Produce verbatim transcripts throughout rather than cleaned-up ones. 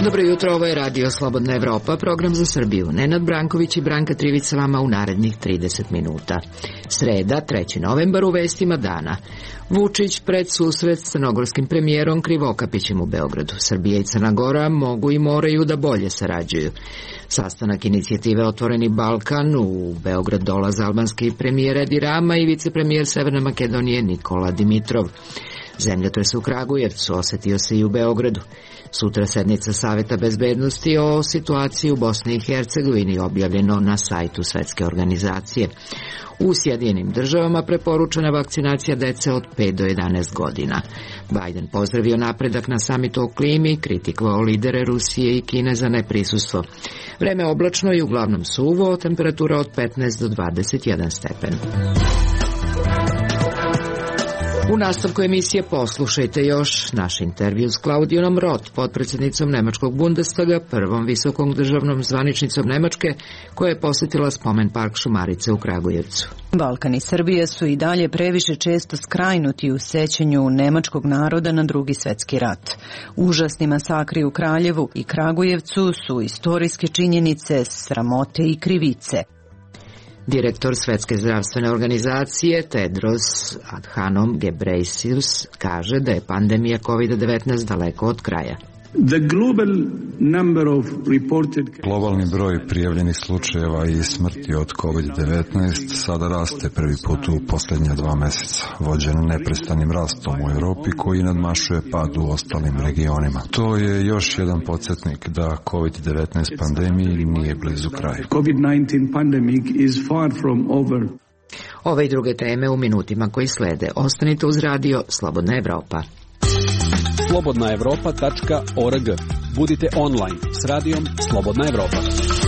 Dobro jutro, ovo je Radio Slobodna Evropa, program za Srbiju. Nenad Branković i Branka Trivica vama u narednih trideset minuta. Sreda, treći novembar, u vestima dana. Vučić pred susret s crnogorskim premijerom Krivokapićem u Beogradu. Srbija i Crna Gora mogu i moraju da bolje sarađuju. Sastanak inicijative Otvoreni Balkan, u Beograd dolaze albanski premijer Edi Rama i vicepremijer Severne Makedonije Nikola Dimitrov. Zemljotres u Kragujevcu osetio se i u Beogradu. Sutra sednica Saveta bezbednosti o situaciji u Bosni i Hercegovini, objavljeno na sajtu Svetske organizacije. U Sjedinjenim državama preporučena vakcinacija dece od pet do jedanaest godina. Biden pozdravio napredak na samitu o klimi, kritikovao lidere Rusije i Kine za neprisustvo. Vreme oblačno i uglavnom suvo, temperatura od petnaest do dvadeset jedan stepen. U nastavku emisije poslušajte još naš intervju s Klaudijom Roth, potpredsjednicom Nemačkog Bundestaga, prvom visokom državnom zvaničnicom Nemačke, koja je posjetila spomen park Šumarice u Kragujevcu. Balkan i Srbija su i dalje previše često skrajnuti u sećanju nemačkog naroda na Drugi svjetski rat. Užasni masakri u Kraljevu i Kragujevcu su istorijske činjenice, sramote i krivice. Direktor Svetske zdravstvene organizacije Tedros Adhanom Ghebreyesus kaže da je pandemija kovid devetnaest daleko od kraja. The global number of reported... Globalni broj prijavljenih slučajeva i smrti od kovid devetnaest sada raste prvi put u posljednja dva mjeseca, vođen neprestanim rastom u Europi koji nadmašuje pad u ostalim regionima. To je još jedan podsjetnik da kovid devetnaest pandemiji nije blizu kraja. kovid devetnaest pandemic is far from over. Ove i druge teme u minutima koji slede. Ostanite uz radio Slobodna Evropa. slobodna evropa tačka org. Budite online s radijom Slobodna Evropa.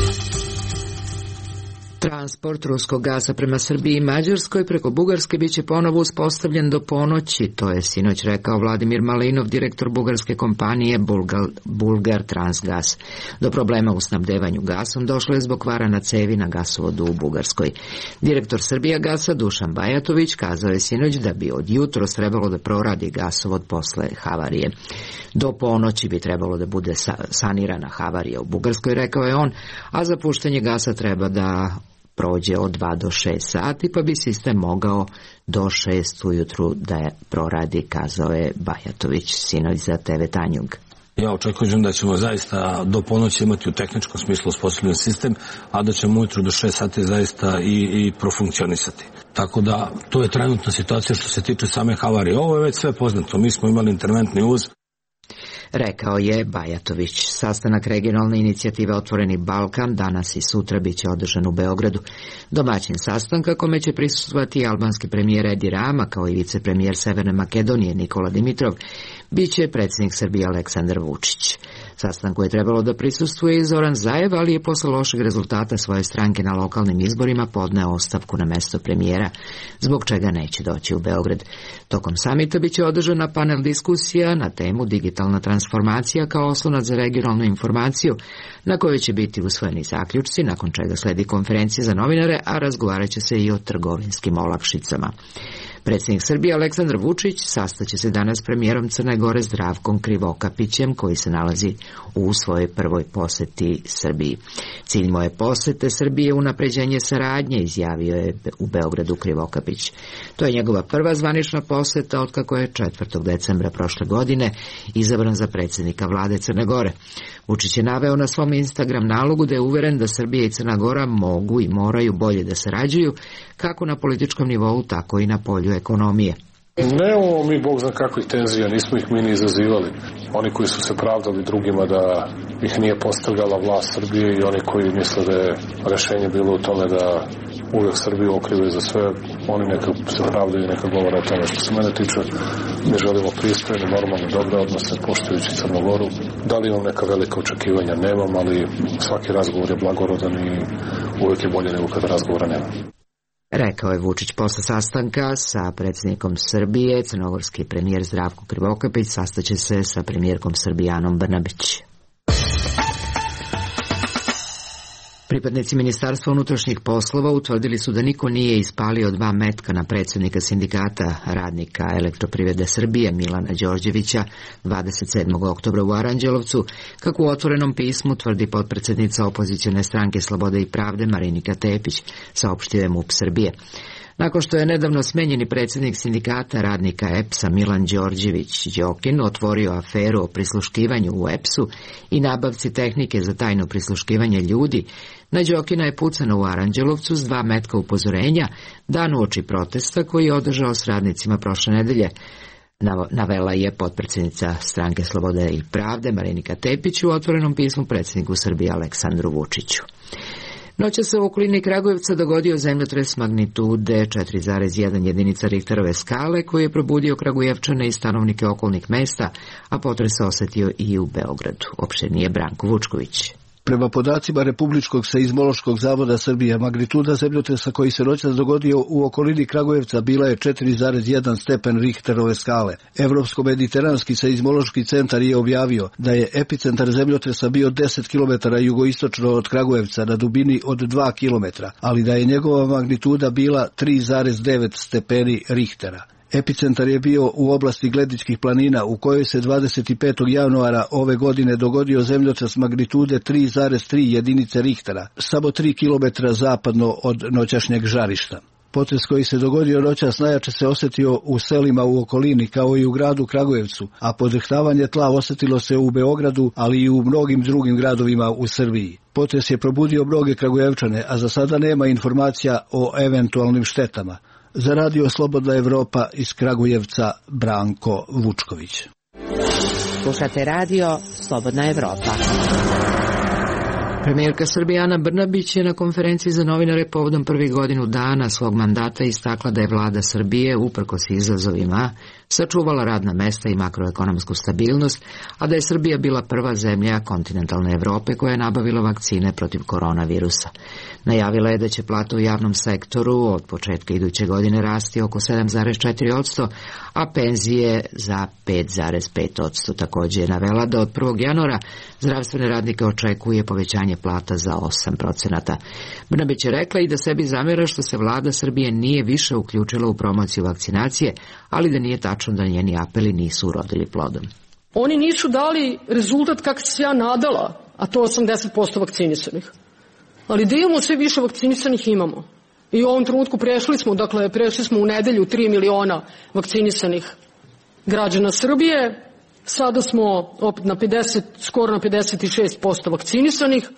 Transport ruskog gasa prema Srbiji i Mađarskoj preko Bugarske biće ponovo uspostavljen do ponoći, to je sinoć rekao Vladimir Malinov, direktor bugarske kompanije Bulgar, Bulgar Transgas. Do problema u snabdevanju gasom došlo je zbog kvara na cevi na gasovodu u Bugarskoj. Direktor Srbijagasa Dušan Bajatović kazao je sinoć da bi od jutros trebalo da proradi gasovod posle havarije. Do ponoći bi trebalo da bude sanirana havarija u Bugarskoj, rekao je on, a za puštanje gasa treba da prođe od dva do šest sati, pa bi sistem mogao do šest ujutru da je proradi, kazao je Bajatović sinoć za te ve Tanjug. Ja očekujem da ćemo zaista do ponoći imati u tehničkom smislu uspostavljen sistem, a da ćemo ujutru do šest sati zaista i, i profunkcionisati. Tako da to je trenutna situacija što se tiče same havarije. Ovo je već sve poznato, mi smo imali interventni uz. Rekao je Bajatović. Sastanak regionalne inicijative Otvoreni Balkan danas i sutra biće održan u Beogradu. Domaćin sastanka kome će prisustvovati albanski premijer Edi Rama kao i vicepremijer Severne Makedonije Nikola Dimitrov, biće predsjednik Srbije Aleksandar Vučić. Sastanku je trebalo da prisustvuje i Zoran Zaev, ali je posle lošeg rezultata svoje stranke na lokalnim izborima podneo ostavku na mesto premijera, zbog čega neće doći u Beograd. Tokom samita biće održana panel diskusija na temu digitalna transformacija kao oslonac za regionalnu informaciju, na kojoj će biti usvojeni zaključci, nakon čega sledi konferencija za novinare, a razgovarat će se i o trgovinskim olakšicama. Predsjednik Srbije Aleksandar Vučić sastaće se danas s premijerom Crne Gore Zdravkom Krivokapićem, koji se nalazi u svojoj prvoj poseti Srbiji. Cilj moje posete Srbije je unapređenje saradnje, izjavio je u Beogradu Krivokapić. To je njegova prva zvanična poseta otkako je četvrtog decembra prošle godine izabran za predsjednika vlade Crne Gore. Vučić je naveo na svom Instagram nalogu da je uveren da Srbija i Crna Gora mogu i moraju bolje da sarađuju, kako na političkom nivou, tako i na polju ekonomije. Nemamo mi bog zna kakvih tenzija, nismo ih mi ni izazivali. Oni koji su se pravdali drugima da ih nije postavljala vlast Srbije i oni koji misle da je rešenje bilo u tome da uvijek Srbiju okrivaju za sve, oni neka se pravdaju i neka govore o tome. Što se mene tiče, mi želimo pristojne, normalne, dobre odnose, poštujući Crnu Goru. Da li imam neka velika očekivanja? Nemam, ali svaki razgovor je blagorodan i uvijek je bolje nego kada razgovora nema. Rekao je Vučić posle sastanka sa predsjednikom Srbije. Crnogorski premijer Zdravko Krivokapić sastaće se sa premijerkom Srbije Anom Brnabić. Pripadnici Ministarstva unutrašnjih poslova utvrdili su da niko nije ispalio dva metka na predsjednika sindikata radnika Elektroprivrede Srbije Milana Đorđevića dvadeset sedmog oktobra u Aranđelovcu, kako u otvorenom pismu tvrdi potpredsjednica opozicione stranke Slobode i pravde Marinika Tepić, saopštio je MUP Srbije. Nakon što je nedavno smenjeni predsjednik sindikata radnika E P S-a Milan Đorđević Đokin otvorio aferu o prisluškivanju u E P S-u i nabavci tehnike za tajno prisluškivanje ljudi, na Đokina je pucano u Aranđelovcu s dva metka upozorenja dan uoči protesta koji je održao s radnicima prošle nedelje, navela je potpredsjednica stranke Slobode i pravde Marinika Tepić u otvorenom pismu predsjedniku Srbije Aleksandru Vučiću. Noća se u okolini Kragujevca dogodio zemljotres magnitude četiri zarez jedan jedinica Richterove skale koji je probudio Kragujevčane i stanovnike okolnih mesta, a potres se osetio i u Beogradu. Opširnije Branko Vučković. Prema podacima Republičkog seizmološkog zavoda Srbije, magnituda zemljotresa koji se noćas dogodio u okolini Kragujevca bila je četiri zarez jedan stepen Richterove skale. Evropsko-mediteranski seizmološki centar je objavio da je epicentar zemljotresa bio deset kilometara jugoistočno od Kragujevca na dubini od dva kilometra, ali da je njegova magnituda bila tri zarez devet stepeni Richtera. Epicentar je bio u oblasti Gledičkih planina u kojoj se dvadeset petog januara ove godine dogodio zemljotres magnitude tri zarez tri jedinice Richtera, samo tri kilometra zapadno od noćašnjeg žarišta. Potres koji se dogodio noćas najjače se osjetio u selima u okolini kao i u gradu Kragujevcu, a podrhtavanje tla osjetilo se u Beogradu, ali i u mnogim drugim gradovima u Srbiji. Potres je probudio mnoge Kragujevčane, a za sada nema informacija o eventualnim štetama. Za radio Slobodna Evropa iz Kragujevca Branko Vučković. Slušate radio Slobodna Evropa. Premijerka Srbije Ana Brnabić je na konferenciji za novinare povodom prvih godinu dana svog mandata istakla da je vlada Srbije, uprkos izazovima, sačuvala radna mesta i makroekonomsku stabilnost, a da je Srbija bila prva zemlja kontinentalne Evrope koja je nabavila vakcine protiv koronavirusa. Najavila je da će plata u javnom sektoru od početka iduće godine rasti oko sedam zarez četiri posto, a penzije za pet zarez pet posto. Također je navela da od prvog januara zdravstvene radnike očekuje povećanje plata za osam procenata. Brnabić je rekla i da sebi zamjera što se vlada Srbije nije više uključila u promociju vakcinacije, ali da nije tačno da njeni apeli nisu urodili plodom. Oni nisu dali rezultat kako se ja nadala, a to osamdeset posto vakcinisanih. Ali da imamo sve više vakcinisanih imamo. I u ovom trenutku prešli smo, dakle, prešli smo u nedelju tri miliona vakcinisanih građana Srbije. Sada smo opet na pedeset, skoro na pedeset šest posto vakcinisanih.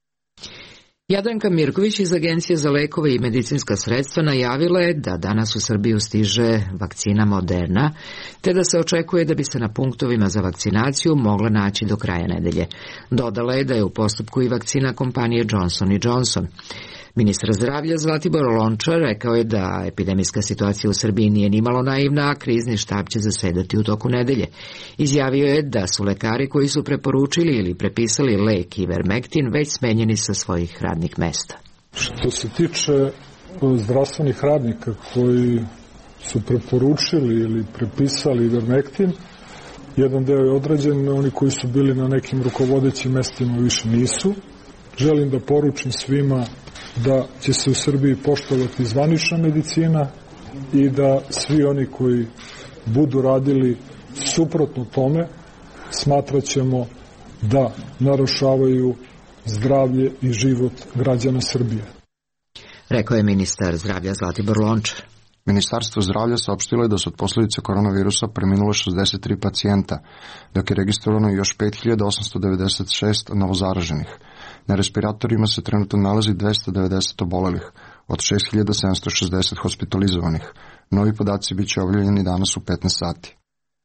Jadranka Mirković iz Agencije za lekove i medicinska sredstva najavila je da danas u Srbiju stiže vakcina Moderna, te da se očekuje da bi se na punktovima za vakcinaciju mogla naći do kraja nedelje. Dodala je da je u postupku i vakcina kompanije Johnson and Johnson. Ministar zdravlja Zlatibor Lončar rekao je da epidemijska situacija u Srbiji nije nimalo naivna, a krizni štab će zasedati u toku nedelje. Izjavio je da su lekari koji su preporučili ili prepisali lek Ivermectin već smenjeni sa svojih radnih mesta. Što se tiče zdravstvenih radnika koji su preporučili ili prepisali Ivermectin, jedan deo je odrađen, oni koji su bili na nekim rukovodećim mestima više nisu. Želim da poručim svima da će se u Srbiji poštovati zvanična medicina i da svi oni koji budu radili suprotno tome smatraćemo da narušavaju zdravlje i život građana Srbije. Rekao je ministar zdravlja Zlatibor Lončar. Ministarstvo zdravlja saopštilo je da su od posljedice koronavirusa preminule šezdeset tri pacijenta, dok je registrovano još pet hiljada osamsto devedeset šest novozaraženih. Na respiratorima se trenutno nalazi dvesta devedeset obolelih, od šest hiljada sedamsto šezdeset hospitalizovanih. Novi podaci biće objavljeni danas u petnaest sati.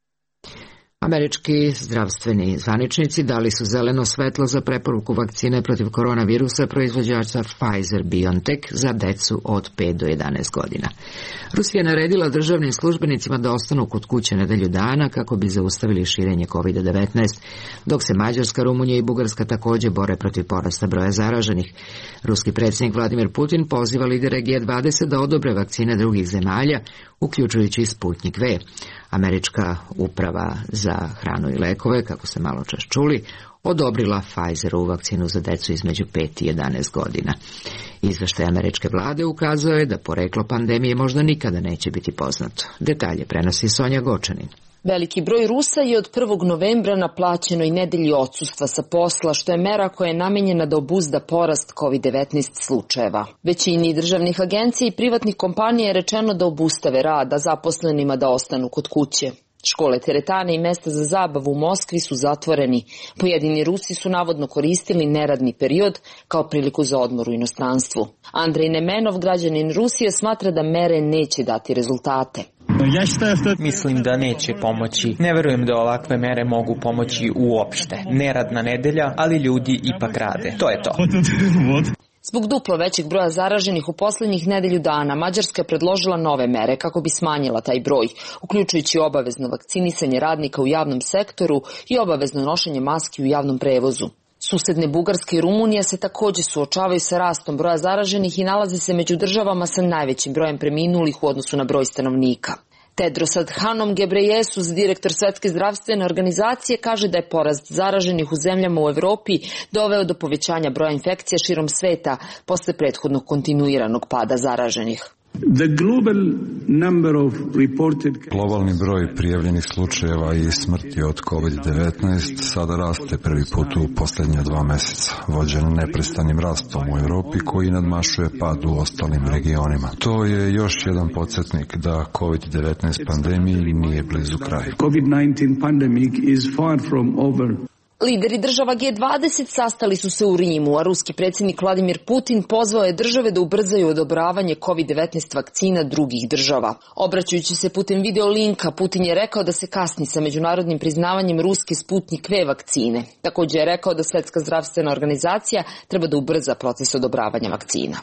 Američki zdravstveni zvaničnici dali su zeleno svetlo za preporuku vakcine protiv koronavirusa proizvođača Pfizer-BioNTech za decu od pet do jedanaest godina. Rusija je naredila državnim službenicima da ostanu kod kuće nedelju dana kako bi zaustavili širenje kovid devetnaest, dok se Mađarska, Rumunija i Bugarska također bore protiv porasta broja zaraženih. Ruski predsjednik Vladimir Putin poziva lidere G dvadeset da odobre vakcine drugih zemalja, uključujući i Sputnik V. Američka uprava za hranu i lekove, kako se malo čas čuli, odobrila Pfizerovu vakcinu za decu između pet i jedanaest godina. Izveštaj američke vlade ukazao je da poreklo pandemije možda nikada neće biti poznato. Detalje prenosi Sonja Gočanin. Veliki broj Rusa je od prvog novembra na plaćenoj nedelji odsustva sa posla, što je mera koja je namenjena da obuzda porast kovid devetnaest slučajeva. Većini državnih agencija i privatnih kompanija je rečeno da obustave rad, a zaposlenima da ostanu kod kuće. Škole, teretane i mesta za zabavu u Moskvi su zatvoreni. Pojedini Rusi su navodno koristili neradni period kao priliku za odmor u inostranstvu. Andrej Nemenov, građanin Rusije, smatra da mere neće dati rezultate. Mislim da neće pomoći. Ne verujem da ovakve mere mogu pomoći uopšte. Neradna nedelja, ali ljudi ipak rade. To je to. Zbog duplo većeg broja zaraženih u poslednjih nedelju dana, Mađarska je predložila nove mere kako bi smanjila taj broj, uključujući obavezno vakcinisanje radnika u javnom sektoru i obavezno nošenje maski u javnom prevozu. Susedne Bugarska i Rumunija se takođe suočavaju sa rastom broja zaraženih i nalaze se među državama sa najvećim brojem preminulih u odnosu na broj stanovnika. Tedros Adhanom Ghebreyesus, direktor Svetske zdravstvene organizacije, kaže da je porast zaraženih u zemljama u Evropi doveo do povećanja broja infekcija širom sveta posle prethodnog kontinuiranog pada zaraženih. Globalni broj prijavljenih slučajeva i smrti od kovid devetnaest sada raste prvi put u posljednja dva meseca, vođen neprestanim rastom u Evropi koji nadmašuje pad u ostalim regionima. To je još jedan podsjetnik da kovid devetnaest pandemiji nije blizu kraja. kovid devetnaest pandemic is far from over. Lideri država G dvadeset sastali su se u Rimu, a ruski predsjednik Vladimir Putin pozvao je države da ubrzaju odobravanje kovid devetnaest vakcina drugih država. Obraćajući se putem video linka, Putin je rekao da se kasni sa međunarodnim priznavanjem ruske Sputnik V vakcine. Također je rekao da Svetska zdravstvena organizacija treba da ubrza proces odobravanja vakcina.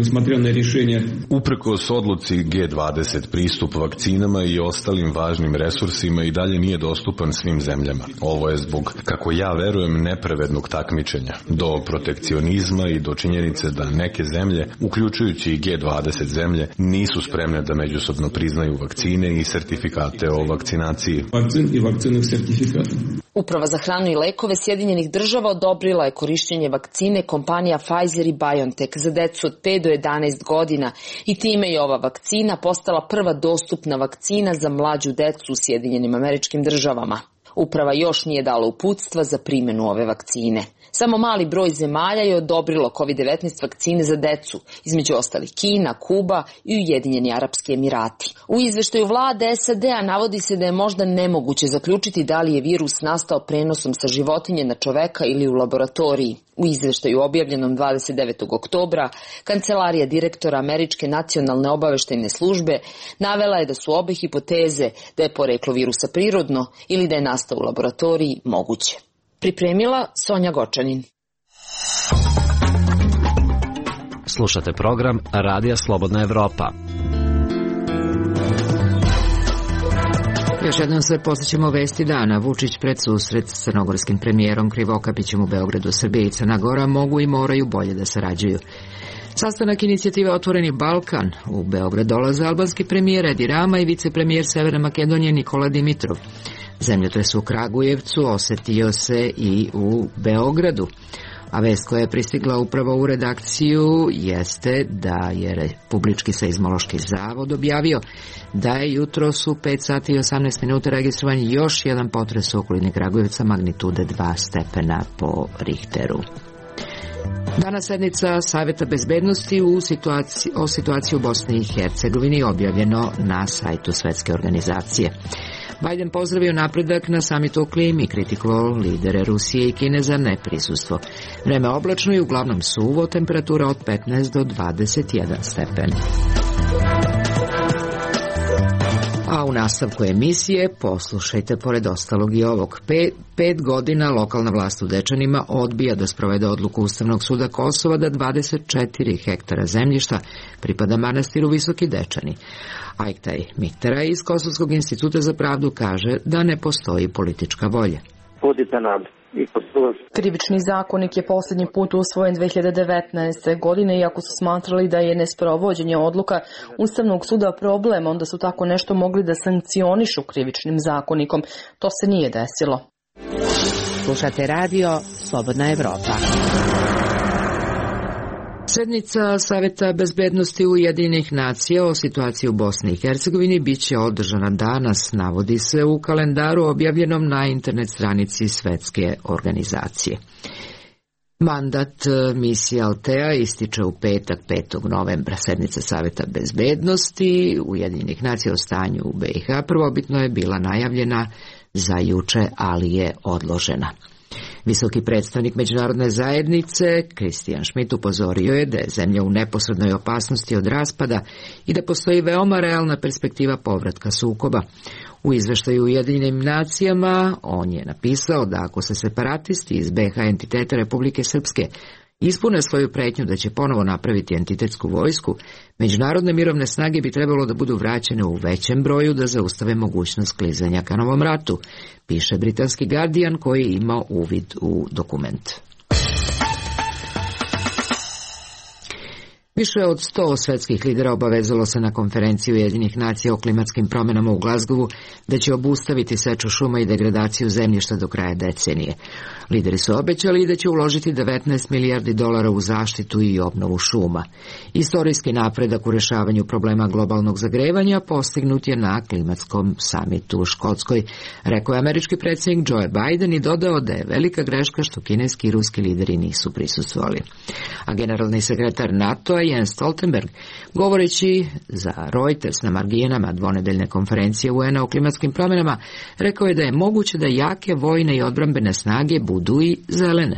Uprkos odluci G dvadeset, pristup vakcinama i ostalim važnim resursima i dalje nije dostupan svim zemljama. Ovo je zbog, kako ja verujem, nepravednog takmičenja, do protekcionizma i do činjenice da neke zemlje, uključujući i G dvadeset zemlje, nisu spremne da međusobno priznaju vakcine i sertifikate o vakcinaciji. Uprava za hranu i lekove Sjedinjenih država odobrila je korišćenje vakcine kompanija Pfizer i BioNTech za decu od pet do jedanaest godina i time je ova vakcina postala prva dostupna vakcina za mlađu decu u Sjedinjenim Američkim Državama. Uprava još nije dala uputstva za primjenu ove vakcine. Samo mali broj zemalja je odobrilo kovid devetnaest vakcine za decu, između ostalih Kina, Kuba i Ujedinjeni Arapski Emirati. U izveštaju vlade S A D-a navodi se da je možda nemoguće zaključiti da li je virus nastao prenosom sa životinje na čoveka ili u laboratoriji. U izveštaju objavljenom dvadeset devetog oktobra, kancelarija direktora Američke nacionalne obaveštajne službe navela je da su obe hipoteze da je poreklo virusa prirodno ili da je nastao u laboratoriji moguće. Pripremila Sonja Gočanin. Slušate program Radija Slobodna Evropa. Još jednom se posjećamo vesti dana. Vučić pred susret s crnogorskim premijerom Krivokapićem u Beogradu. Srbija i Crna Gora mogu i moraju bolje da sarađuju. Sastanak inicijative Otvoreni Balkan. U Beograd dolaze albanski premijer Edi Rama i vicepremijer Severne Makedonije Nikola Dimitrov. Zemljotres u Kragujevcu osetio se i u Beogradu. A vest koja je pristigla upravo u redakciju jeste da je Republički seizmološki zavod objavio da je jutros u pet sati i osamnaest minuta registrovan još jedan potres u okolini Kragujevca magnitude dva stepena po Richteru. Danas sednica Saveta bezbednosti u situaciji, o situaciji u Bosni i Hercegovini objavljeno na sajtu Svetske organizacije. Biden pozdravio napredak na samitu o klimi i kritikovao lidere Rusije i Kine za neprisustvo. Vreme oblačno i uglavnom suvo, temperatura od petnaest do dvadeset jedan stepen. A u nastavku emisije poslušajte pored ostalog i ovog. Pet, pet godina lokalna vlast u Dečanima odbija da sprovede odluku Ustavnog suda Kosova da dvadeset četiri hektara zemljišta pripada manastiru Visoki Dečani. Ajktaj Miktera iz Kosovskog instituta za pravdu kaže da ne postoji politička volja. Krivični zakonik je posljednji put usvojen dve hiljade devetnaeste. godine, iako su smatrali da je nesprovođenje odluka Ustavnog suda problem, onda su tako nešto mogli da sankcionišu krivičnim zakonikom. To se nije desilo. Slušate radio Slobodna Evropa. Sednica Saveta bezbednosti Ujedinjenih nacija o situaciji u Bosni i Hercegovini biće održana danas, navodi se u kalendaru objavljenom na internet stranici Svetske organizacije. Mandat misije Altea ističe u petak, petog novembra. Sednica Saveta bezbednosti Ujedinjenih nacija o stanju u B i H prvobitno je bila najavljena za juče, ali je odložena. Visoki predstavnik međunarodne zajednice Christian Schmidt upozorio je da je zemlja u neposrednoj opasnosti od raspada i da postoji veoma realna perspektiva povratka sukoba. U izveštaju Ujedinjenim nacijama on je napisao da ako se separatisti iz B H entiteta Republike Srpske ispune svoju pretnju da će ponovo napraviti entitetsku vojsku, međunarodne mirovne snage bi trebalo da budu vraćene u većem broju da zaustave mogućnost klizanja ka novom ratu, piše britanski Guardian koji je imao uvid u dokument. Više od sto svetskih lidera obavezalo se na konferenciji Ujedinjenih nacija o klimatskim promjenama u Glazgovu da će obustaviti seču šuma i degradaciju zemljišta do kraja decenije. Lideri su obećali i da će uložiti devetnaest milijardi dolara u zaštitu i obnovu šuma. Istorijski napredak u rešavanju problema globalnog zagrevanja postignut je na klimatskom samitu u Škotskoj, rekao je američki predsjednik Joe Biden i dodao da je velika greška što kineski i ruski lideri nisu prisustvovali. A generalni sekretar NATO-a Jens Stoltenberg, govoreći za Reuters na marginama dvonedeljne konferencije U N-a o klimatskim promjenama, rekao je da je moguće da jake vojne i odbrambene snage budu i zelene.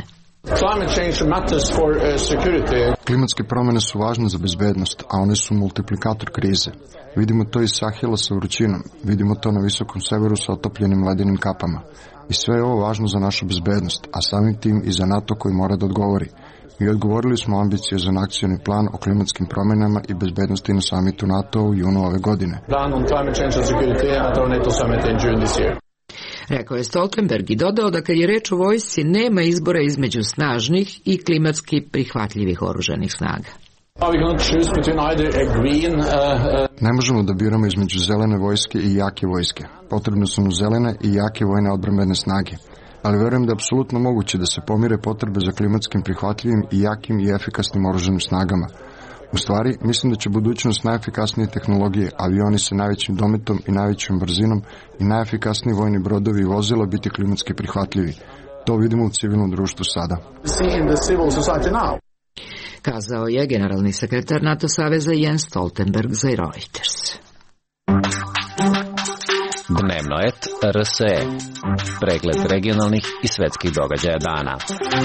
Klimatske promjene su važne za bezbednost, a one su multiplikator krize. Vidimo to iz Sahela sa vrućinom, vidimo to na visokom severu sa otopljenim ledenim kapama. I sve je ovo važno za našu bezbednost, a samim tim i za NATO koji mora da odgovori. I odgovorili smo ambiciozan akcioni plan o klimatskim promjenama i bezbednosti na samitu NATO u junu ove godine. Rekao je Stoltenberg i dodao da kad je reč o vojsci nema izbora između snažnih i klimatski prihvatljivih oružanih snaga. Ne možemo da biramo između zelene vojske i jake vojske. Potrebno su mu zelene i jake vojne odbrambene snage. Ali verujem da je apsolutno moguće da se pomire potrebe za klimatskim prihvatljivim i jakim i efikasnim oružanim snagama. U stvari, mislim da će budućnost najefikasnije tehnologije, avioni sa najvećim dometom i najvećom brzinom i najefikasniji vojni brodovi i vozila biti klimatski prihvatljivi. To vidimo u civilnom društvu sada. Kazao je generalni sekretar NATO saveza Jens Stoltenberg za Reuters. Dnevno et R S E. Pregled regionalnih i svetskih događaja dana.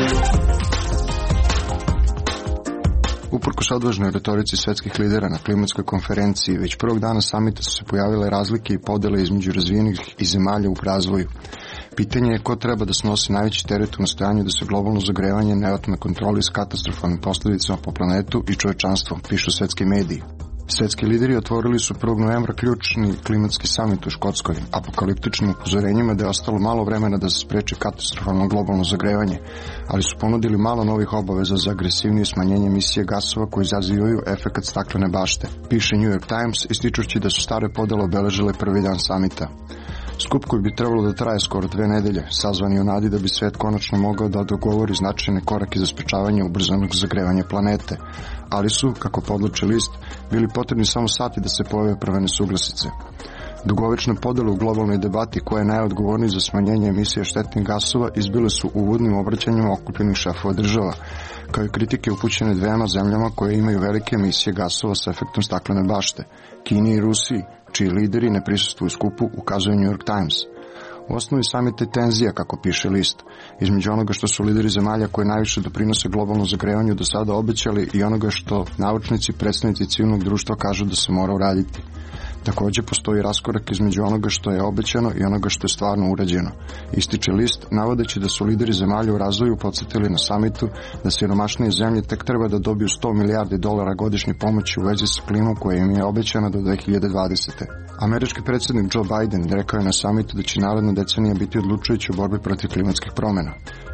Uprkos odvažnoj retorici svetskih lidera na klimatskoj konferenciji, već prvog dana samita su se pojavile razlike i podele između razvijenih i zemalja u razvoju. Pitanje je ko treba da snosi najveći teret u nastojanju da se globalno zagrevanje ne otme kontroli s katastrofalnim posljedicama po planetu i čovečanstvom, pišu svetski mediji. Svetski lideri otvorili su prvog novembra ključni klimatski samit u Škotskoj, apokaliptičnim upozorenjima da je ostalo malo vremena da se spreči katastrofalno globalno zagrevanje, ali su ponudili malo novih obaveza za agresivnije smanjenje emisije gasova koji izazivaju efekat staklene bašte, piše New York Times, ističući da su stare podele obeležile prvi dan samita. Skup koji bi trebalo da traje skoro dve nedelje, sazvan je u nadi da bi svet konačno mogao da dogovori značajne korake za sprečavanje ubrzanog zagrevanja planete, ali su, kako podlači list, bili potrebni samo sati da se pojave prve nesuglasice. Dugovečne podele u globalnoj debati koja je najodgovorniji za smanjenje emisije štetnih gasova izbile su u uvodnim obraćanjima okupljenih šefova država, kao i kritike upućene dvema zemljama koje imaju velike emisije gasova sa efektom staklene bašte, Kini i Rusiji, čiji lideri ne prisustvuju skupu, ukazuje New York Times. U osnovi samita je tenzija, kako piše list, između onoga što su lideri zemalja koje najviše doprinose globalnom zagrevanju do sada obećali i onoga što naučnici i predstavnici civilnog društva kažu da se mora uraditi. Također postoji raskorak između onoga što je obećano i onoga što je stvarno urađeno. Ističe list, navodeći da su lideri zemalja u razvoju podsjetili na samitu da siromašnije zemlje tek treba da dobiju sto milijardi dolara godišnje pomoći u vezi sa klimom koja im je obećana do dve hiljade dvadesete. Američki predsjednik Joe Biden rekao je na samitu da će naredna decenija biti odlučujuća u borbi protiv klimatskih promjena.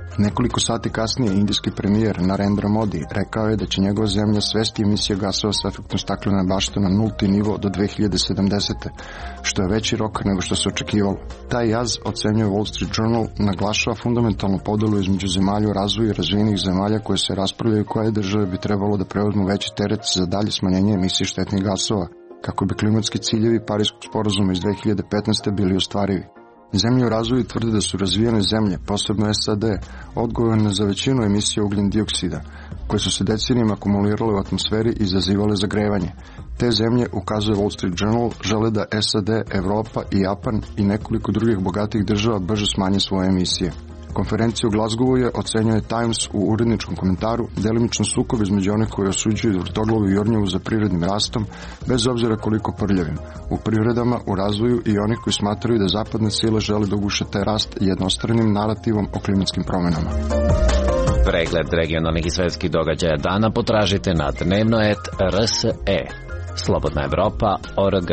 Nekoliko sati kasnije indijski premijer Narendra Modi rekao je da će njegova zemlja svesti emisije gasova s efektom staklene bašte na nulti nivo do dve hiljade sedamdesete. što je veći rok nego što se očekivalo. Taj jaz, ocenjuje Wall Street Journal, naglašava fundamentalnu podelu između zemalja u razvoju i razvijenih zemalja koje se raspravljaju koje države bi trebalo da preuzmu veći teret za dalje smanjenje emisije štetnih gasova, kako bi klimatski ciljevi Pariskog sporazuma iz dve hiljade petnaeste. bili ostvarivi. Zemlje u razvoju tvrde da su razvijene zemlje, posebno S A D, odgovorne za većinu emisija ugljen dioksida, koje su se decenijama akumulirale u atmosferi i izazivale zagrevanje. Te zemlje, ukazuje Wall Street Journal, žele da S A D, Evropa i Japan i nekoliko drugih bogatih država brže smanje svoje emisije. Konferencija u Glasgowu je, ocenjuje Times u uredničkom komentaru, delimično sukob između onih koji osuđuju vrtoglavu Jurnjavu za prirodnim rastom, bez obzira koliko prljavim, u privredama, u razvoju i onih koji smatraju da zapadne sile žele da uguše taj rast jednostranim narativom o klimatskim promenama. Pregled regionalnih i svetskih događaja dana potražite na dnevno et R S E. Slobodna Evropa, O R G.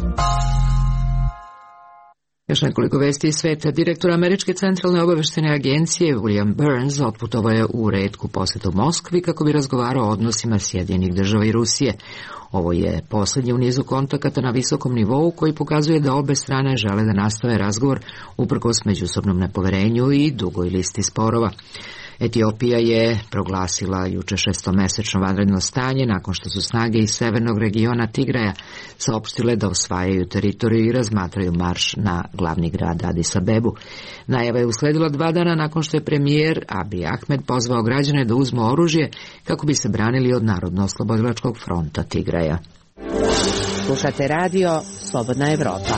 Još nekoliko vesti iz sveta. Direktor Američke centralne obaveštene agencije William Burns otputovao je u retku posjetu Moskvi kako bi razgovarao o odnosima Sjedinjenih država i Rusije. Ovo je posljednji u nizu kontakata na visokom nivou koji pokazuje da obe strane žele da nastave razgovor uprkos međusobnom nepoverenju i dugoj listi sporova. Etiopija je proglasila juče šestomesečno vanredno stanje nakon što su snage iz severnog regiona Tigraja saopštile da osvajaju teritoriju i razmatraju marš na glavni grad Adis Abebu. Najava je usledila dva dana nakon što je premijer Abiy Ahmed pozvao građane da uzmu oružje kako bi se branili od Narodno-oslobodilačkog fronta Tigraja. Slušate radio Slobodna Evropa.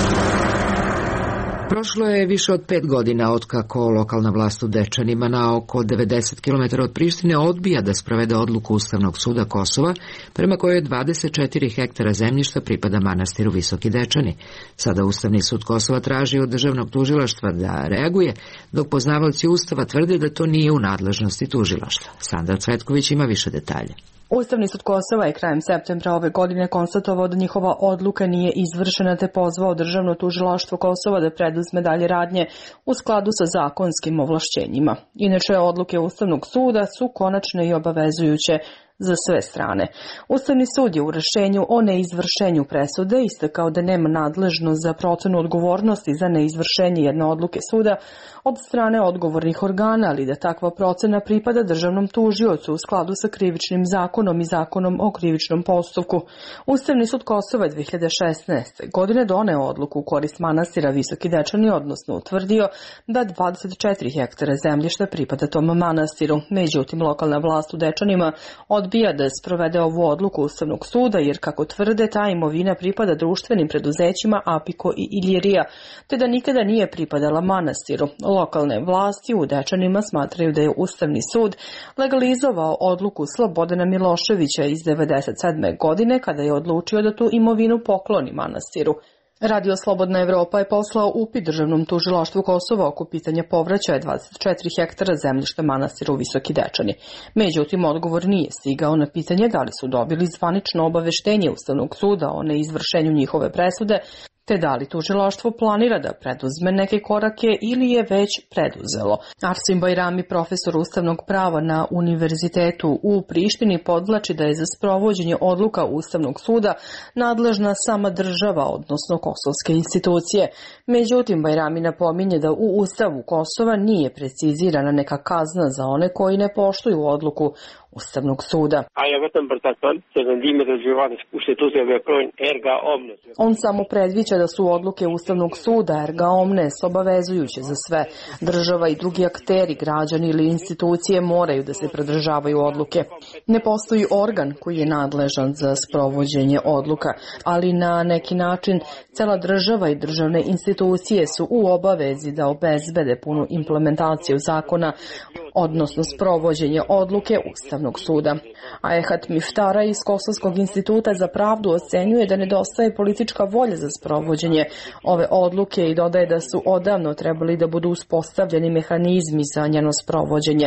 Prošlo je više od pet godina otkako lokalna vlast u Dečanima na oko devedeset kilometara od Prištine odbija da sprovede odluku Ustavnog suda Kosova, prema kojoj dvadeset četiri hektara zemljišta pripada manastiru Visoki Dečani. Sada Ustavni sud Kosova traži od državnog tužilaštva da reaguje, dok poznavaoci Ustava tvrde da to nije u nadležnosti tužilaštva. Sandra Cvetković ima više detalje. Ustavni sud Kosova je krajem septembra ove godine konstatovao da njihova odluka nije izvršena te pozvao državno tužilaštvo Kosova da preduzme dalje radnje u skladu sa zakonskim ovlašćenjima. Inače, odluke Ustavnog suda su konačne i obavezujuće za sve strane. Ustavni sud je u rešenju o neizvršenju presude istakao da nema nadležnost za procenu odgovornosti za neizvršenje jedne odluke suda od strane odgovornih organa, ali da takva procena pripada državnom tužiocu u skladu sa krivičnim zakonom i zakonom o krivičnom postupku. Ustavni sud Kosova dve hiljade šesnaeste. godine doneo odluku u korist manastira Visoki Dečani, odnosno utvrdio da dvadeset četiri hektara zemljišta pripada tom manastiru. Međutim, lokalna vlast u Dečanima odbija da sprovede ovu odluku Ustavnog suda, jer kako tvrde, ta imovina pripada društvenim preduzećima Apiko i Ilirija, te da nikada nije pripadala manastiru. Lokalne vlasti u Dečanima smatraju da je Ustavni sud legalizovao odluku Slobodana Miloševića iz devedeset sedme. godine kada je odlučio da tu imovinu pokloni manastiru. Radio Slobodna Evropa je poslao upit državnom tužilaštvu Kosova oko pitanja povraćaja dvadeset četiri hektara zemljišta manastiru Visoki Dečani. Međutim, odgovor nije stigao na pitanje da li su dobili zvanično obaveštenje Ustavnog suda o neizvršenju njihove presude, te da li tužilaštvo planira da preduzme neke korake ili je već preduzelo. Arsim Bajrami, profesor ustavnog prava na Univerzitetu u Prištini, podvlači da je za sprovođenje odluka Ustavnog suda nadležna sama država, odnosno kosovske institucije. Međutim, Bajrami napominje da u Ustavu Kosova nije precizirana neka kazna za one koji ne poštuju odluku Ustavnog suda. On samo predviđa da su odluke Ustavnog suda erga omnes obavezujuće za sve. Država i drugi akteri, građani ili institucije moraju da se pridržavaju odluke. Ne postoji organ koji je nadležan za sprovođenje odluka, ali na neki način cela država i državne institucije su u obavezi da obezbede punu implementaciju zakona, odnosno sprovođenje odluke Ustavnog Ustavnog suda. Ajehat Miftara iz Kosovskog instituta za pravdu ocenjuje da nedostaje politička volja za sprovođenje ove odluke i dodaje da su odavno trebali da budu uspostavljeni mehanizmi za njeno sprovođenje.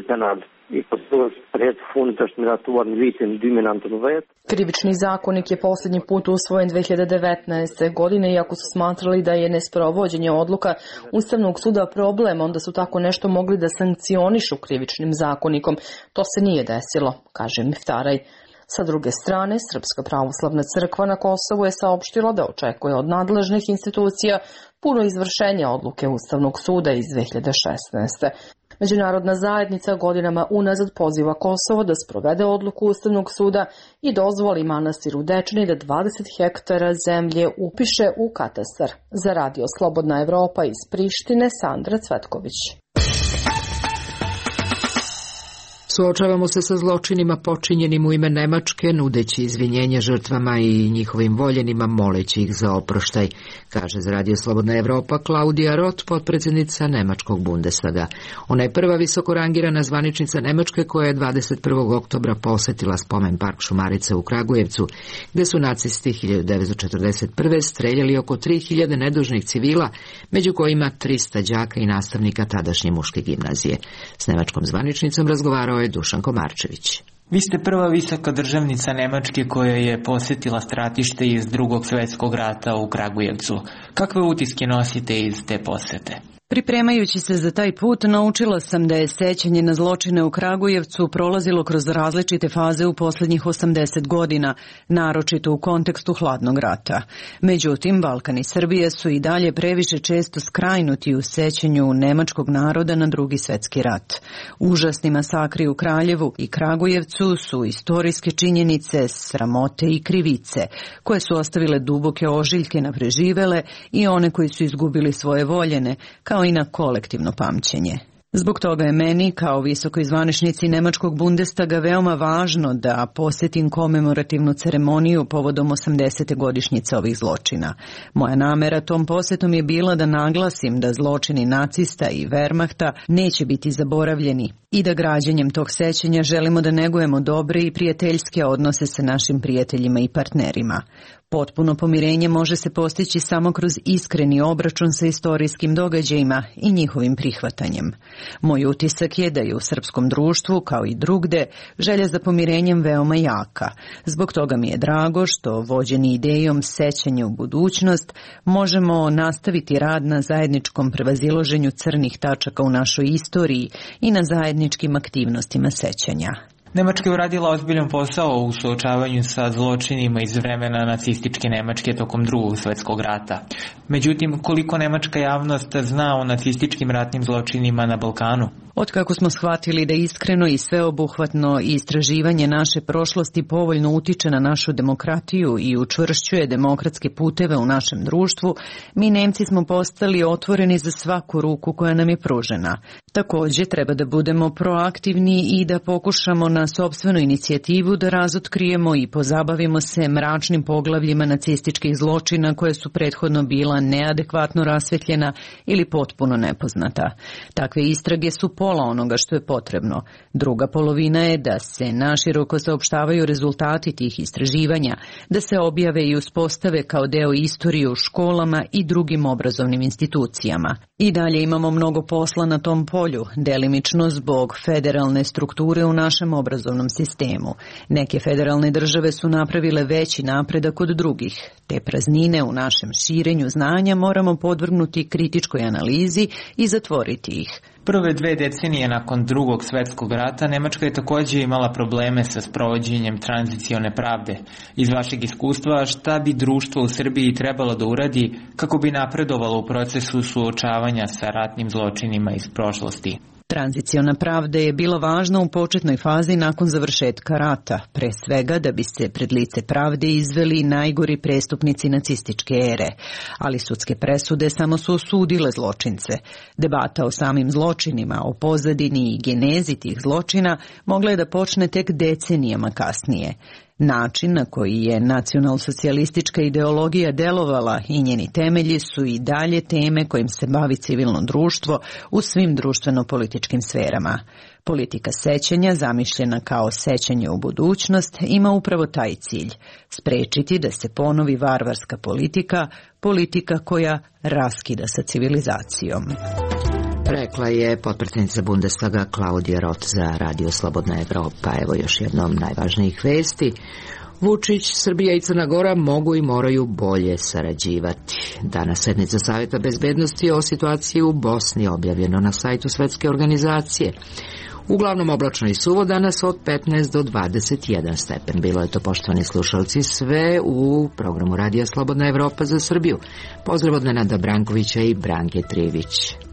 Krivični zakonik je posljednji put usvojen dve hiljade devetnaeste. godine, iako su smatrali da je nesprovođenje odluka Ustavnog suda problem, onda su tako nešto mogli da sankcionišu krivičnim zakonikom. To se nije desilo, kaže Miftaraj. Sa druge strane, Srpska pravoslavna crkva na Kosovu je saopštila da očekuje od nadležnih institucija puno izvršenje odluke Ustavnog suda iz dve hiljade šesnaeste. Međunarodna zajednica godinama unazad poziva Kosovo da sprovede odluku Ustavnog suda i dozvoli manastiru Dečani da dvadeset hektara zemlje upiše u katastar. Za Radio Slobodna Evropa iz Prištine, Sandra Cvetković. Suočavamo se sa zločinima počinjenim u ime Nemačke, nudeći izvinjenje žrtvama i njihovim voljenima, moleći ih za oproštaj, kaže za Radio Slobodna Evropa Klaudija Roth, potpredsjednica Nemačkog Bundestaga. Ona je prva visoko rangirana zvaničnica Nemačke koja je dvadeset prvog oktobra posetila spomen park Šumarice u Kragujevcu, gde su nacisti hiljadu devetsto četrdeset prve streljali oko tri hiljade nedužnih civila, među kojima trista đaka i nastavnika tadašnje muške gimnazije. S nemačkom zvaničnicom razgovarao je Dušan Komarčević. Vi ste prva visoka državnica Nemačke koja je posjetila stratište iz Drugog svjetskog rata u Kragujevcu. Kakve utiske nosite iz te posete? Pripremajući se za taj put, naučila sam da je sećanje na zločine u Kragujevcu prolazilo kroz različite faze u posljednjih osamdeset godina, naročito u kontekstu hladnog rata. Međutim, Balkan i Srbija su i dalje previše često skrajnuti u sećanju nemačkog naroda na Drugi svjetski rat. Užasni masakri u Kraljevu i Kragujevcu su istorijske činjenice, sramote i krivice, koje su ostavile duboke ožiljke na preživele i one koji su izgubili svoje voljene, kao i na kolektivno pamćenje. Zbog toga je meni, kao visokoj zvaničnici Nemačkog Bundestaga, veoma važno da posjetim komemorativnu ceremoniju povodom osamdesete godišnjice ovih zločina. Moja namera tom posjetom je bila da naglasim da zločini nacista i Wehrmachta neće biti zaboravljeni i da građenjem tog sećanja želimo da negujemo dobre i prijateljske odnose sa našim prijateljima i partnerima. Potpuno pomirenje može se postići samo kroz iskreni obračun sa istorijskim događajima i njihovim prihvatanjem. Moj utisak je da je u srpskom društvu, kao i drugde, želja za pomirenjem veoma jaka. Zbog toga mi je drago što, vođeni idejom sećanja u budućnost, možemo nastaviti rad na zajedničkom prevazilaženju crnih tačaka u našoj istoriji i na zajedničkim aktivnostima sećanja. Nemačka je uradila ozbiljan posao u suočavanju sa zločinima iz vremena nacističke Nemačke tokom Drugog svjetskog rata. Međutim, koliko nemačka javnost zna o nacističkim ratnim zločinima na Balkanu? Otkako smo shvatili da iskreno i sveobuhvatno istraživanje naše prošlosti povoljno utiče na našu demokratiju i učvršćuje demokratske puteve u našem društvu, mi Nemci smo postali otvoreni za svaku ruku koja nam je pružena. Također treba da budemo proaktivni i da pokušamo na sopstvenu inicijativu da razotkrijemo i pozabavimo se mračnim poglavljima nacističkih zločina koje su prethodno bila neadekvatno rasvetljena ili potpuno nepoznata. Takve istrage su pola onoga što je potrebno. Druga polovina je da se naširoko saopštavaju rezultati tih istraživanja, da se objave i uspostave kao deo istorije u školama i drugim obrazovnim institucijama. I dalje imamo mnogo posla na tom polju, delimično zbog federalne strukture u našem obrazovnom sistemu. Neke federalne države su napravile veći napredak od drugih. Te praznine u našem širenju znanja moramo podvrgnuti kritičkoj analizi i zatvoriti ih. Prve dve decenije nakon Drugog svjetskog rata Nemačka je također imala probleme sa sprovođenjem tranzicione pravde. Iz vašeg iskustva, šta bi društvo u Srbiji trebalo da uradi kako bi napredovalo u procesu suočavanja sa ratnim zločinima iz prošlosti? Tranziciona pravda je bila važna u početnoj fazi nakon završetka rata, pre svega da bi se pred lice pravde izveli najgori prestupnici nacističke ere, ali sudske presude samo su osudile zločince. Debata o samim zločinima, o pozadini i genezi tih zločina mogla je da počne tek decenijama kasnije. Način na koji je nacionalsocijalistička ideologija delovala i njeni temelji su i dalje teme kojim se bavi civilno društvo u svim društveno-političkim sferama. Politika sećanja, zamišljena kao sećanje u budućnost, ima upravo taj cilj – sprečiti da se ponovi varvarska politika, politika koja raskida sa civilizacijom. Rekla je potpredsjednica Bundestaga Klaudija Roth za Radio Slobodna Evropa. Evo još jednom najvažnijih vesti. Vučić, Srbija i Crna Gora mogu i moraju bolje sarađivati. Danas sednica Saveta bezbednosti o situaciji u Bosni objavljeno na sajtu Svetske organizacije. Uglavnom oblačno i suvo danas od petnaest do dvadeset jedan stepen. Bilo je to, poštovani slušalci, sve u programu Radija Slobodna Evropa za Srbiju. Pozdrav od Nenada Brankovića i Branke Trivić.